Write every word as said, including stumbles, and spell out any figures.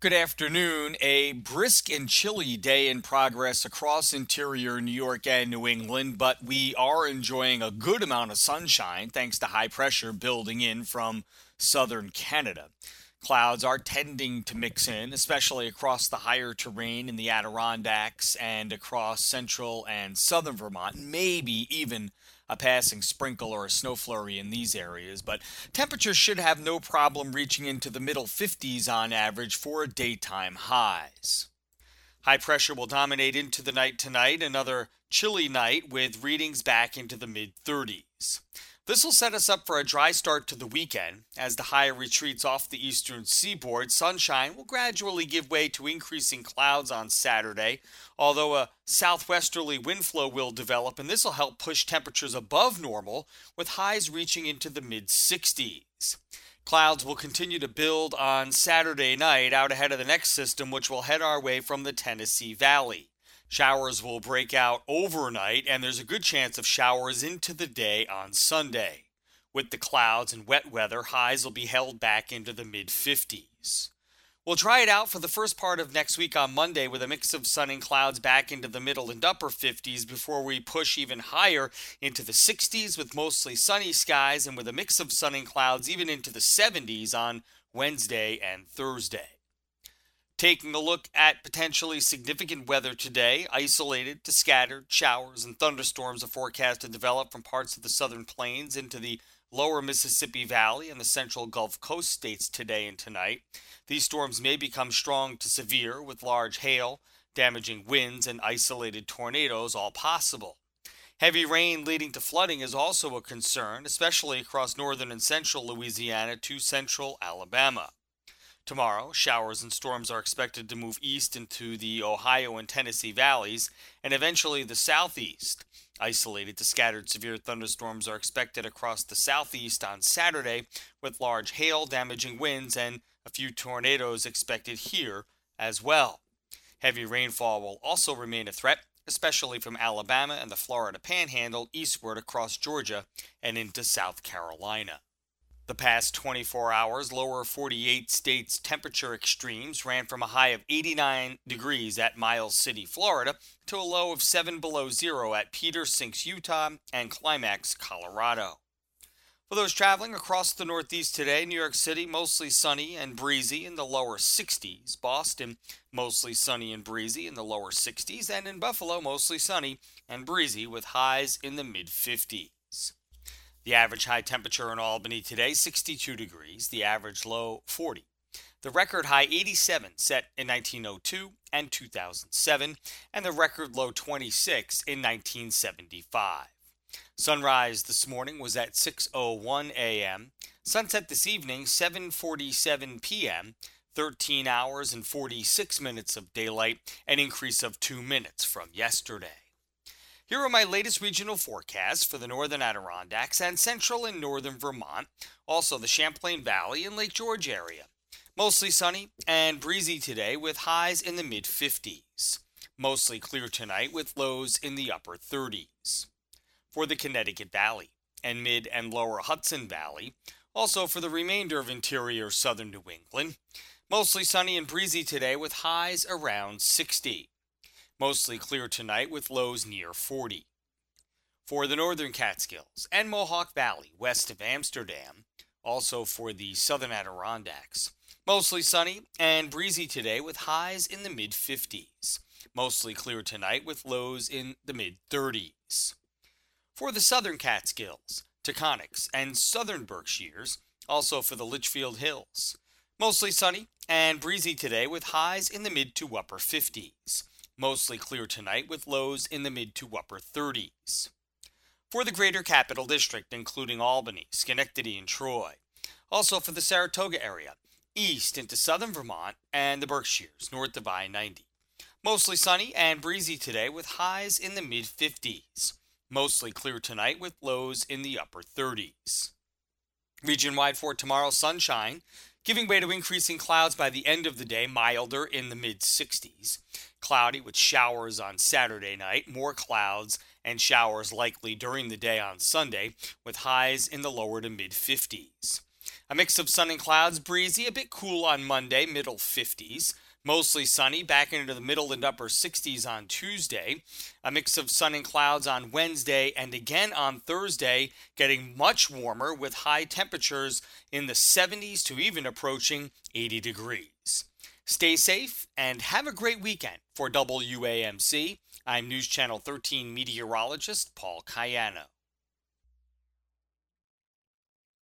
Good afternoon. A brisk and chilly day in progress across interior New York and New England, but we are enjoying a good amount of sunshine thanks to high pressure building in from southern Canada. Clouds are tending to mix in, especially across the higher terrain in the Adirondacks and across central and southern Vermont, maybe even a passing sprinkle or a snow flurry in these areas, but temperatures should have no problem reaching into the middle fifties on average for daytime highs. High pressure will dominate into the night tonight, another chilly night with readings back into the mid thirties. This will set us up for a dry start to the weekend. As the high retreats off the eastern seaboard, sunshine will gradually give way to increasing clouds on Saturday, although a southwesterly wind flow will develop, and this will help push temperatures above normal, with highs reaching into the mid sixties. Clouds will continue to build on Saturday night out ahead of the next system, which will head our way from the Tennessee Valley. Showers will break out overnight, and there's a good chance of showers into the day on Sunday. With the clouds and wet weather, highs will be held back into the mid fifties. We'll try it out for the first part of next week on Monday with a mix of sun and clouds back into the middle and upper fifties before we push even higher into the sixties with mostly sunny skies, and with a mix of sun and clouds even into the seventies on Wednesday and Thursday. Taking a look at potentially significant weather today, isolated to scattered showers and thunderstorms are forecast to develop from parts of the southern plains into the lower Mississippi Valley and the central Gulf Coast states today and tonight. These storms may become strong to severe, with large hail, damaging winds, and isolated tornadoes all possible. Heavy rain leading to flooding is also a concern, especially across northern and central Louisiana to central Alabama. Tomorrow, showers and storms are expected to move east into the Ohio and Tennessee valleys and eventually the southeast. Isolated to scattered severe thunderstorms are expected across the southeast on Saturday, with large hail, damaging winds, and a few tornadoes expected here as well. Heavy rainfall will also remain a threat, especially from Alabama and the Florida Panhandle eastward across Georgia and into South Carolina. The past twenty-four hours, lower forty-eight states' temperature extremes ran from a high of eighty-nine degrees at Miles City, Florida, to a low of seven below zero at Peter Sinks, Utah, and Climax, Colorado. For those traveling across the Northeast today, New York City mostly sunny and breezy in the lower sixties, Boston mostly sunny and breezy in the lower sixties, and in Buffalo mostly sunny and breezy with highs in the mid fifties. The average high temperature in Albany today, sixty-two degrees, the average low, forty. The record high, eighty-seven, set in nineteen oh two and two thousand seven, and the record low, twenty-six, in nineteen seventy-five. Sunrise this morning was at six oh one a.m., sunset this evening, seven forty-seven p.m., thirteen hours and forty-six minutes of daylight, an increase of two minutes from yesterday. Here are my latest regional forecasts for the northern Adirondacks and central and northern Vermont, also the Champlain Valley and Lake George area. Mostly sunny and breezy today with highs in the mid fifties. Mostly clear tonight with lows in the upper thirties. For the Connecticut Valley and mid and lower Hudson Valley, also for the remainder of interior southern New England, mostly sunny and breezy today with highs around sixty. Mostly clear tonight with lows near forty. For the northern Catskills and Mohawk Valley west of Amsterdam, also for the southern Adirondacks, mostly sunny and breezy today with highs in the mid fifties. Mostly clear tonight with lows in the mid thirties. For the southern Catskills, Taconics, and southern Berkshires, also for the Litchfield Hills, mostly sunny and breezy today with highs in the mid to upper fifties. Mostly clear tonight with lows in the mid to upper thirties. For the greater Capital District, including Albany, Schenectady, and Troy. Also for the Saratoga area, east into southern Vermont and the Berkshires, north of I ninety. Mostly sunny and breezy today with highs in the mid fifties. Mostly clear tonight with lows in the upper thirties. Region-wide for tomorrow, sunshine, giving way to increasing clouds by the end of the day, milder in the mid sixties. Cloudy with showers on Saturday night, more clouds and showers likely during the day on Sunday, with highs in the lower to mid fifties. A mix of sun and clouds, breezy, a bit cool on Monday, middle fifties. Mostly sunny, back into the middle and upper sixties on Tuesday. A mix of sun and clouds on Wednesday, and again on Thursday, getting much warmer with high temperatures in the seventies to even approaching eighty degrees. Stay safe and have a great weekend. For W A M C, I'm News Channel thirteen meteorologist Paul Cayano.